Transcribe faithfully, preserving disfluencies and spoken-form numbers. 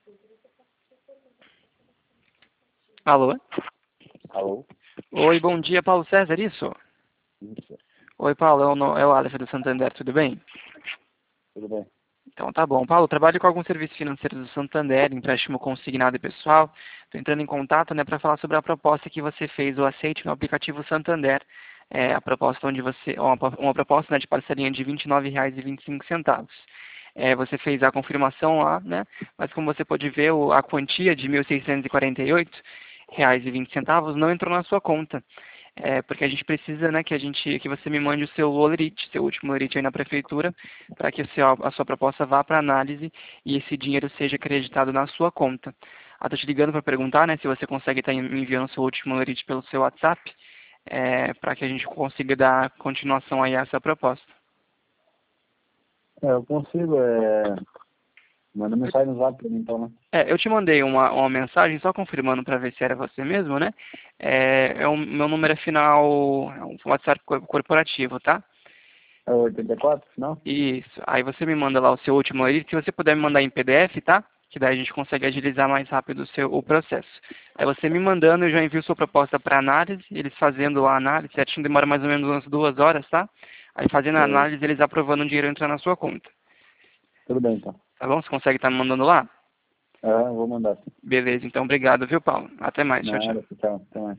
Alô? Alô? Oi, bom dia, Paulo César, isso? Isso, Oi, Paulo, é o, no- é o Alex do Santander, tudo bem? tudo bem. Então tá bom. Paulo, eu trabalho com alguns serviços financeiros do Santander, empréstimo consignado e pessoal. Estou entrando em contato, né, para falar sobre a proposta que você fez, o aceite no aplicativo Santander. É, a proposta onde você, uma, uma proposta, né, de parcelinha de vinte e nove reais e vinte e cinco centavos. É, você fez a confirmação lá, né? Mas como você pode ver, o- a quantia de mil seiscentos e quarenta e oito reais e vinte centavos não entrou na sua conta. É, porque a gente precisa, né, que a gente, que você me mande o seu olerite, seu último olerite aí na prefeitura, para que o seu, a sua proposta vá para análise e esse dinheiro seja acreditado na sua conta. Ah, tô te ligando para perguntar, né, se você consegue estar me enviando o seu último olerite pelo seu WhatsApp, é, para que a gente consiga dar continuação aí a essa proposta. É, eu consigo, é... Manda mensagem no zap pra mim, então, né? É, eu te mandei uma, uma mensagem só confirmando para ver se era você mesmo, né? É, é o meu número é final, é um WhatsApp cor- corporativo, tá? É o oitenta e quatro, final? Isso. Aí você me manda lá o seu último aí, se você puder me mandar em P D F, tá? Que daí a gente consegue agilizar mais rápido o, seu, o processo. Aí você me mandando, eu já envio sua proposta para análise, eles fazendo a análise, certinho, demora mais ou menos umas duas horas, tá? Aí fazendo a Beleza. análise, eles aprovando o dinheiro entrar na sua conta. Tudo bem, então. Tá bom? Você consegue estar me mandando lá? É, eu vou mandar. Beleza, então obrigado, viu, Paulo? Até mais. Tchau, tchau. Nada, tchau. Até mais.